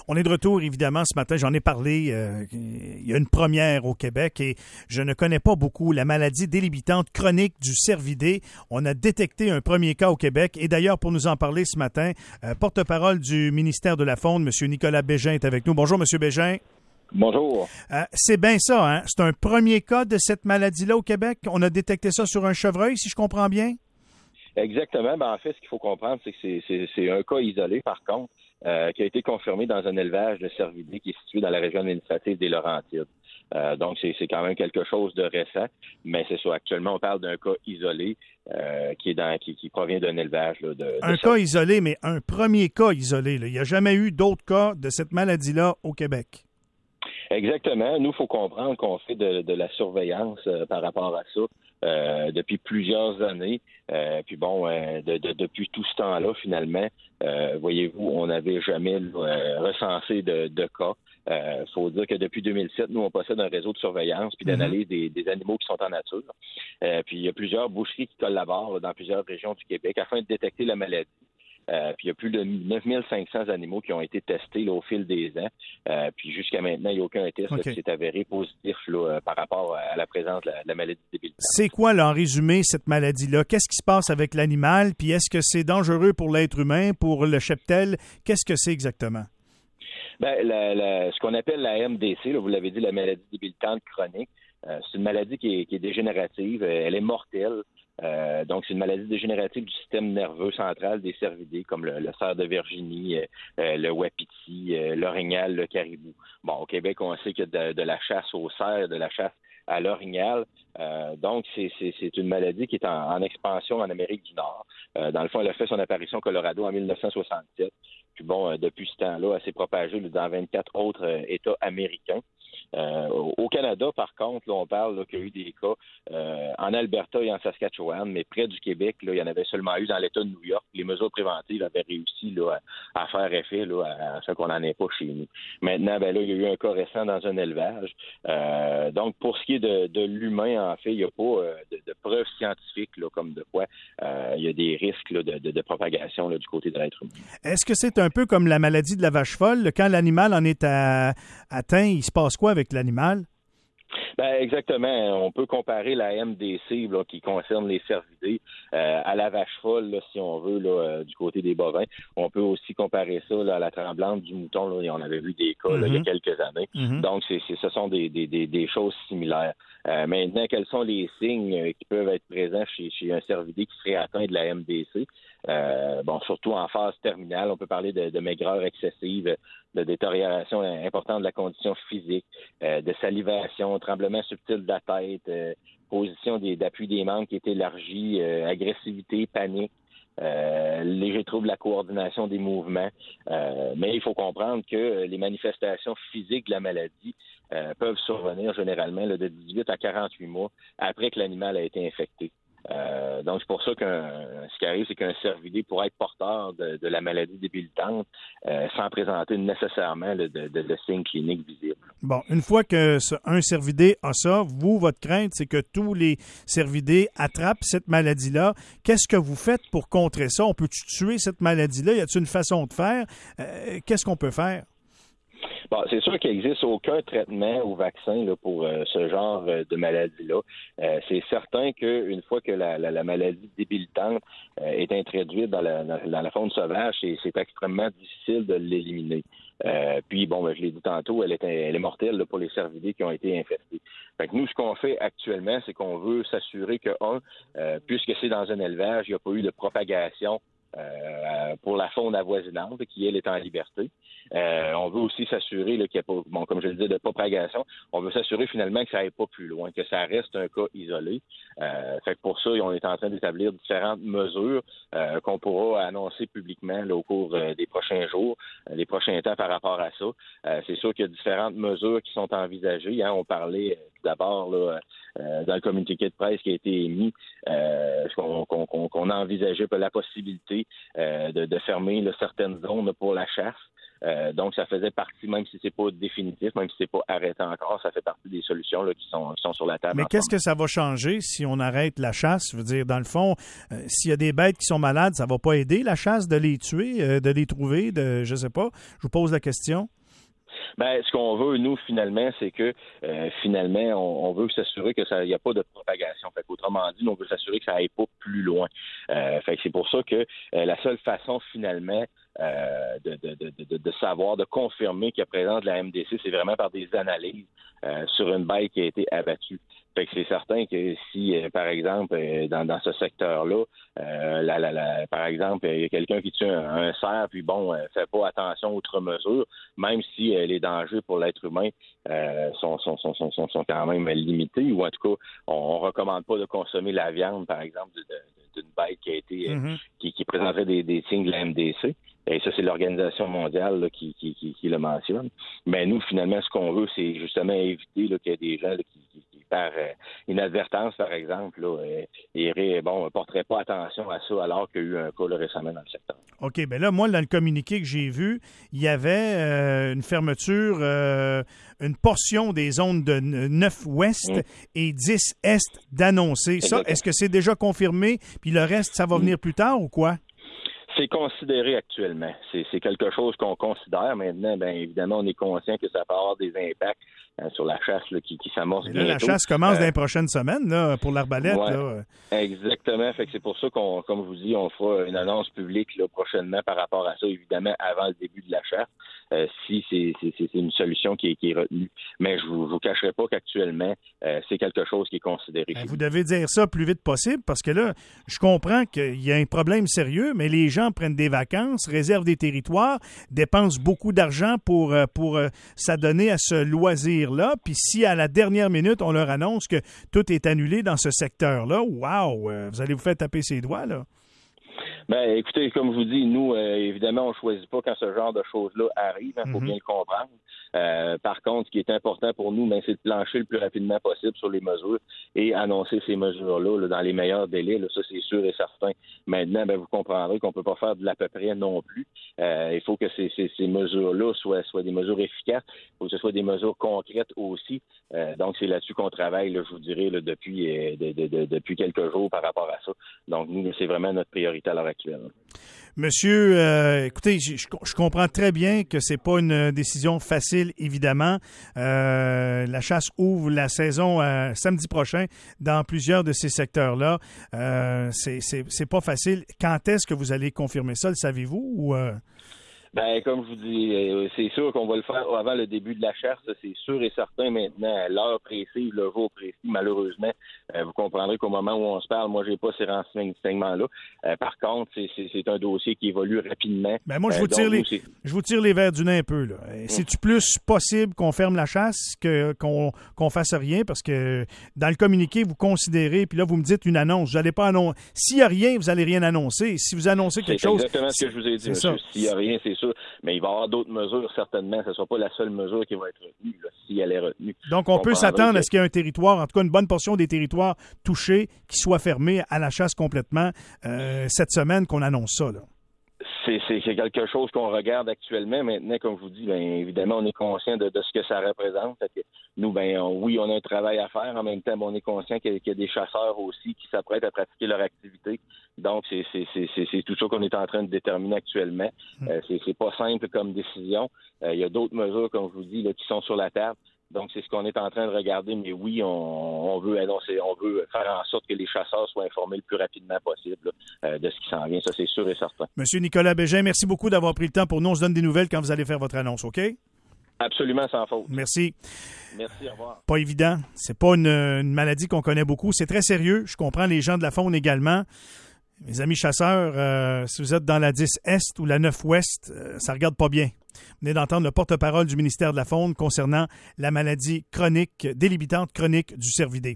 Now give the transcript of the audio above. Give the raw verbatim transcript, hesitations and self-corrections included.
On est de retour, évidemment, ce matin. J'en ai parlé. Euh, il y a une première au Québec et je ne connais pas beaucoup la maladie délibitante chronique du cervidé. On a détecté un premier cas au Québec. Et d'ailleurs, pour nous en parler ce matin, euh, porte-parole du ministère de la Faune, M. Nicolas Bégin est avec nous. Bonjour, M. Bégin. Bonjour. Euh, c'est bien ça, hein? C'est un premier cas de cette maladie-là au Québec. On a détecté ça sur un chevreuil, si je comprends bien? Exactement. Ben, en fait, ce qu'il faut comprendre, c'est que c'est, c'est, c'est un cas isolé, par contre, euh, qui a été confirmé dans un élevage de cervidés qui est situé dans la région administrative des Laurentides. Euh, donc, c'est, c'est quand même quelque chose de récent, mais c'est ça. Actuellement, on parle d'un cas isolé euh, qui est dans qui, qui provient d'un élevage. Là, de, de un ça. cas isolé, mais un premier cas isolé. Là. Il n'y a jamais eu d'autres cas de cette maladie-là au Québec. Exactement. Nous, il faut comprendre qu'on fait de, de la surveillance euh, par rapport à ça euh, depuis plusieurs années. Euh, puis bon, euh, de, de, depuis tout ce temps-là, finalement, euh, voyez-vous, on n'avait jamais euh, recensé de, de cas. Il euh, faut dire que depuis deux mille sept, nous, on possède un réseau de surveillance puis d'analyse des, des animaux qui sont en nature. Euh, puis il y a plusieurs boucheries qui collaborent là, dans plusieurs régions du Québec afin de détecter la maladie. Euh, puis il y a plus de neuf mille cinq cents animaux qui ont été testés là, au fil des ans. Euh, puis jusqu'à maintenant, il n'y a aucun test okay. là, qui s'est avéré positif là, euh, par rapport à la présence de la, la maladie débile. C'est quoi, là, en résumé, cette maladie-là? Qu'est-ce qui se passe avec l'animal? Puis est-ce que c'est dangereux pour l'être humain, pour le cheptel? Qu'est-ce que c'est exactement? Ben, la, la, ce qu'on appelle la M D C, là, vous l'avez dit, la maladie débilitante chronique, euh, c'est une maladie qui est, qui est dégénérative. Elle est mortelle. Euh, donc, c'est une maladie dégénérative du système nerveux central des cervidés, comme le, le cerf de Virginie, euh, le wapiti, euh, l'orignal, le caribou. Bon, au Québec, on sait qu'il y a de, de la chasse au cerf, de la chasse à l'orignal. Euh, donc, c'est, c'est, c'est une maladie qui est en, en expansion en Amérique du Nord. Euh, dans le fond, elle a fait son apparition au Colorado en dix-neuf cent soixante-sept. Puis bon, euh, depuis ce temps-là, elle s'est propagée là, dans vingt-quatre autres euh, États américains. Euh, au Canada, par contre, là, on parle là, qu'il y a eu des cas euh, en Alberta et en Saskatchewan, mais près du Québec, là, il y en avait seulement eu dans l'État de New York. Les mesures préventives avaient réussi là, à, à faire effet là, à, à ce qu'on n'en ait pas chez nous. Maintenant, ben là, il y a eu un cas récent dans un élevage. Euh, donc, pour ce qui est de, de l'humain, en fait, il n'y a pas euh, de, de preuves scientifiques là, comme de quoi euh, il y a des risques là, de, de, de propagation là, du côté de l'être humain. Est-ce que c'est un peu comme la maladie de la vache folle? Quand l'animal en est à, atteint, il se passe quoi avec l'animal? Ben exactement. On peut comparer la M D C là, qui concerne les cervidés euh, à la vache folle, là, si on veut, là, euh, du côté des bovins. On peut aussi comparer ça là, à la tremblante du mouton. Là, et on avait vu des cas mm-hmm. là, il y a quelques années. Mm-hmm. Donc, c'est, c'est, ce sont des, des, des, des choses similaires. Euh, maintenant, quels sont les signes euh, qui peuvent être présents chez, chez un cervidé qui serait atteint de la M D C? Euh, bon, surtout en phase terminale, on peut parler de, de maigreur excessive, de détérioration importante de la condition physique, euh, de salivation, tremblement subtil de la tête, euh, position des, d'appui des membres qui est élargie, euh, agressivité, panique, euh, léger trouble de la coordination des mouvements. Euh, mais il faut comprendre que les manifestations physiques de la maladie euh, peuvent survenir généralement là, de dix-huit à quarante-huit mois après que l'animal a été infecté. Euh, donc, c'est pour ça que ce qui arrive, c'est qu'un cervidé pourrait être porteur de, de la maladie débilitante euh, sans présenter nécessairement là, de, de, de signes cliniques visibles. Bon, une fois que ce, un cervidé a ça, vous, votre crainte, c'est que tous les cervidés attrapent cette maladie-là. Qu'est-ce que vous faites pour contrer ça? On peut-tu tuer cette maladie-là? Y a-t-il une façon de faire? Euh, qu'est-ce qu'on peut faire? Bon, c'est sûr qu'il n'existe aucun traitement ou vaccin là, pour euh, ce genre euh, de maladie-là. Euh, c'est certain qu'une fois que la, la, la maladie débilitante euh, est introduite dans la, dans, dans la faune sauvage, c'est, c'est extrêmement difficile de l'éliminer. Euh, puis, bon, ben, je l'ai dit tantôt, elle est, elle est mortelle là, pour les cervidés qui ont été infestés. Fait que nous, ce qu'on fait actuellement, c'est qu'on veut s'assurer que, un, euh, puisque c'est dans un élevage, il n'y a pas eu de propagation Euh, pour la faune avoisinante, qui, elle, est en liberté. Euh, on veut aussi s'assurer là, qu'il n'y a pas, bon, comme je le disais, de propagation. On veut s'assurer finalement que ça n'aille pas plus loin, que ça reste un cas isolé. Euh, fait que pour ça, on est en train d'établir différentes mesures euh, qu'on pourra annoncer publiquement là, au cours euh, des prochains jours, euh, des prochains temps par rapport à ça. Euh, c'est sûr qu'il y a différentes mesures qui sont envisagées. Hein. On parlait euh, tout d'abord là, euh, dans le communiqué de presse qui a été émis, euh, qu'on, qu'on, qu'on a envisagé la possibilité Euh, de, de fermer là, certaines zones pour la chasse. Euh, donc, ça faisait partie, même si c'est pas définitif, même si c'est pas arrêté encore, ça fait partie des solutions là, qui, sont, qui sont sur la table. Mais qu'est-ce que ça va changer si on arrête la chasse? Je veux dire, dans le fond, euh, s'il y a des bêtes qui sont malades, ça va pas aider la chasse de les tuer, euh, de les trouver, de je sais pas. Je vous pose la question. Ben, ce qu'on veut, nous, finalement, c'est que, euh, finalement, on, on veut s'assurer que ça, il n'y a pas de propagation. Fait qu'autrement dit, on veut s'assurer que ça aille pas plus loin. Euh, fait que c'est pour ça que euh, la seule façon, finalement, euh, de, de, de, de, de savoir, de confirmer qu'il y a présence de la M D C, c'est vraiment par des analyses euh, sur une bête qui a été abattue. Fait que c'est certain que si, euh, par exemple, euh, dans, dans ce secteur-là, euh, la, la, la, par exemple, il y a quelqu'un qui tue un, un cerf, puis bon, euh, fait pas attention outre mesure, même si euh, les dangers pour l'être humain euh, sont, sont, sont, sont, sont quand même limités, ou en tout cas, on, on recommande pas de consommer la viande, par exemple, de, de, d'une bête qui a été euh, mm-hmm. qui, qui présenterait des, des signes de la M D C. Et ça, c'est l'Organisation mondiale là, qui, qui, qui, qui le mentionne. Mais nous, finalement, ce qu'on veut, c'est justement éviter là, qu'il y ait des gens là, qui, qui, qui, par euh, inadvertance, par exemple, là, euh, iraient, bon, ne porteraient pas attention à ça alors qu'il y a eu un cas là, récemment dans le secteur. OK, bien là, moi, dans le communiqué que j'ai vu, il y avait euh, une fermeture, euh, une portion des zones de neuf ouest mmh. et dix est d'annoncer. Ça, est-ce que c'est déjà confirmé? Puis le reste, ça va venir mmh. plus tard ou quoi? C'est considéré actuellement. C'est, c'est quelque chose qu'on considère. Maintenant, bien évidemment, on est conscient que ça peut avoir des impacts hein, sur la chasse là, qui, qui s'amorce bientôt. La chasse commence euh, dans les prochaines semaines là, pour l'arbalète. Ouais, là. Exactement. Fait que c'est pour ça qu'on, comme je vous dis, on fera une annonce publique là, prochainement par rapport à ça, évidemment, avant le début de la chasse, euh, si c'est, c'est, c'est une solution qui est, qui est retenue. Mais je ne vous, vous cacherai pas qu'actuellement, euh, c'est quelque chose qui est considéré. Ben, vous devez dire ça le plus vite possible parce que là, je comprends qu'il y a un problème sérieux, mais les gens prennent des vacances, réservent des territoires, dépensent beaucoup d'argent pour, pour euh, s'adonner à ce loisir-là. Puis si à la dernière minute, on leur annonce que tout est annulé dans ce secteur-là, wow, euh, vous allez vous faire taper ses doigts, là. Ben, écoutez, comme je vous dis, nous, euh, évidemment, on ne choisit pas quand ce genre de choses-là arrive. Il hein, faut mm-hmm. bien le comprendre. Euh, par contre, ce qui est important pour nous, ben, c'est de plancher le plus rapidement possible sur les mesures et annoncer ces mesures-là là, dans les meilleurs délais. Là, ça, c'est sûr et certain. Maintenant, ben, vous comprendrez qu'on ne peut pas faire de l'à peu près non plus. Euh, il faut que ces, ces, ces mesures-là soient, soient des mesures efficaces. Il faut que ce soit des mesures concrètes aussi. Euh, donc, c'est là-dessus qu'on travaille, là, je vous dirais, là, depuis, euh, de, de, de, depuis quelques jours par rapport à ça. Donc, nous, c'est vraiment notre priorité à l'heure actuelle. Monsieur, euh, écoutez, je, je comprends très bien que c'est pas une décision facile, évidemment. Euh, la chasse ouvre la saison euh, samedi prochain dans plusieurs de ces secteurs-là. Euh, c'est, c'est, c'est pas facile. Quand est-ce que vous allez confirmer ça, le savez-vous? Ou euh... Ben, comme je vous dis, c'est sûr qu'on va le faire avant le début de la chasse, c'est sûr et certain maintenant, à l'heure précise, le jour précis, malheureusement, euh, vous comprendrez qu'au moment où on se parle, moi, j'ai pas ces renseignements-là. Euh, par contre, c'est, c'est, c'est un dossier qui évolue rapidement. Ben moi, je vous, euh, tire, donc, les, je vous tire les verres du nez un peu, là. Hum. C'est-tu plus possible qu'on ferme la chasse que qu'on, qu'on fasse rien? Parce que dans le communiqué, vous considérez, puis là, vous me dites une annonce. Vous n'allez pas annoncer. S'il n'y a rien, vous n'allez rien annoncer. Si vous annoncez quelque c'est chose... C'est exactement ce que je vous ai dit, monsieur. S'il n'y a rien, c'est sûr. Mais il va y avoir d'autres mesures, certainement. Ce ne sera pas la seule mesure qui va être retenue, là, si elle est retenue. Donc, on, on peut s'attendre que... à ce qu'il y ait un territoire, en tout cas une bonne portion des territoires touchés, qui soit fermé à la chasse complètement euh, cette semaine qu'on annonce ça, là. C'est, c'est, c'est quelque chose qu'on regarde actuellement. Maintenant, comme je vous dis, bien évidemment, on est conscient de, de ce que ça représente. Fait que nous, ben on, oui, on a un travail à faire. En même temps, ben, on est conscient qu'il y, a, qu'il y a des chasseurs aussi qui s'apprêtent à pratiquer leur activité. Donc, c'est, c'est, c'est, c'est, c'est tout ça qu'on est en train de déterminer actuellement. Mmh. Euh, c'est, c'est pas simple comme décision. Euh, il y a d'autres mesures, comme je vous dis, là, qui sont sur la table. Donc, c'est ce qu'on est en train de regarder, mais oui, on, on veut annoncer, on veut faire en sorte que les chasseurs soient informés le plus rapidement possible là, euh, de ce qui s'en vient. Ça, c'est sûr et certain. Monsieur Nicolas Bégin, merci beaucoup d'avoir pris le temps pour nous. On se donne des nouvelles quand vous allez faire votre annonce, OK? Absolument, sans faute. Merci. Merci, au revoir. Pas évident. C'est pas une, une maladie qu'on connaît beaucoup. C'est très sérieux. Je comprends les gens de la faune également. Mes amis chasseurs, euh, si vous êtes dans la dix Est ou la neuf Ouest, euh, ça regarde pas bien. Vous venez d'entendre le porte-parole du ministère de la Faune concernant la maladie chronique, délibitante chronique du cervidé.